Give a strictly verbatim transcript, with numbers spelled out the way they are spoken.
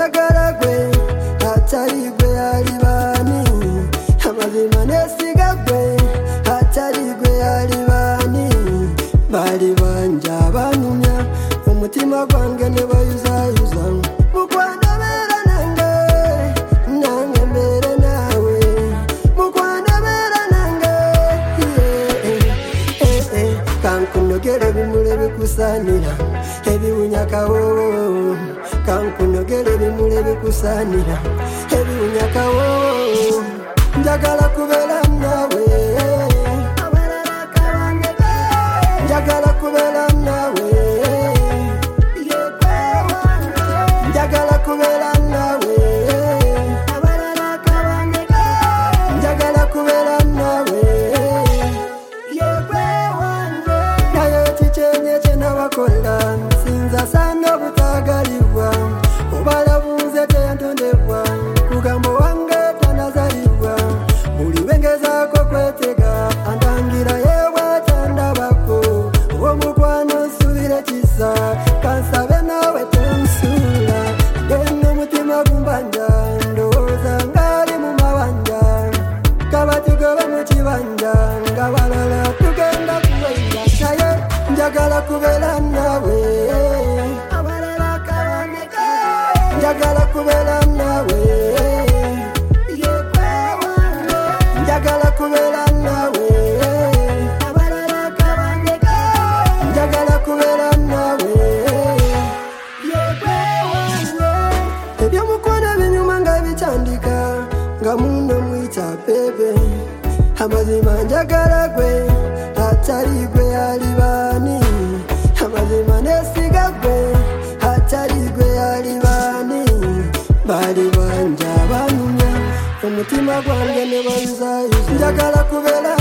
njagala gwe atali gwe alibani amazima nesiga gwe atali gwe alibani bali banja banyumya umutima gwange ne bayuzayuza mukwano bera nange nange mbere nawe mukwano bera nange eh eh eh kankunogere bimule bikusanira ebiwunya kawo kankunogere bimule bikusanira ebiwunya kawo njagala kubera nawe njagala kubera nawe njagala kubera nawe njagala kubera nawe naye kichenye kyenabakola sinza sana butagalibwa obalabuze tentondebwa kugambo wange tanazalibwa buli bengezaako kwetega andangira yewe tandabako omukwano nsubire kisa kansabe nawe tensula genda omutima gumbanja ndowooza ngaali mu mabanja kaba tugobe mu kibanja nga balala tugenda kuwenga naye njagala kubeera nawe njagala kubeera nawe njagala kubeera nawe njagala kubeera nawe ebyomukwano ebinyuma nga bikyandika nga muno mwita bebe amazima njagala gwe atali gwe alibani amazima nesiga gwe atali gwe alibani bali banja banyumya umutima gwange ne bayuzayuza njagala kubeera